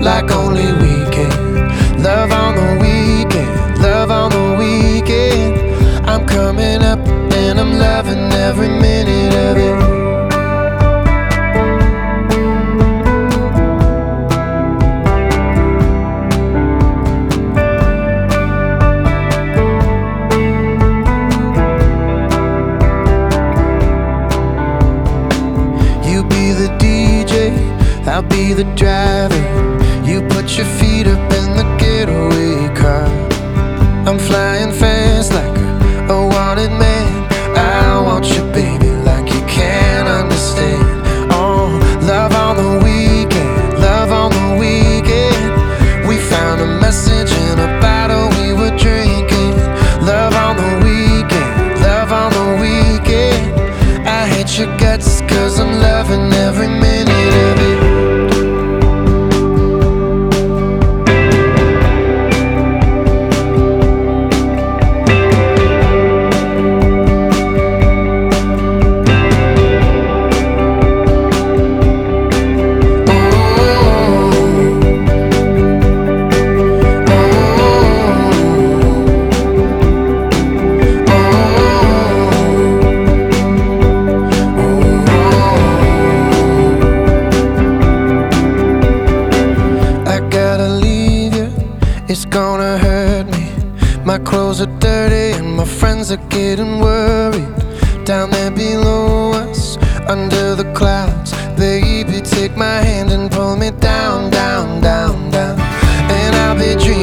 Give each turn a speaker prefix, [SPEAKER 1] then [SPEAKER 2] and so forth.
[SPEAKER 1] like only we can. Love on the weekend, love on the weekend. I'm coming up and I'm loving every minute of it. I'll be the driver. You put your feet up in the getaway car. I'm flying fast like a wanted man. I want you, baby, like you can't understand. Oh, love on the weekend, love on the weekend. We found a message in a bottle we were drinking. Love on the weekend, love on the weekend. I hate your guts 'cause I'm loving every minute of it. It's gonna hurt me. My clothes are dirty and my friends are getting worried. Down there below us, under the clouds, baby, take my hand and pull me down, down, down, down. And I'll be dreaming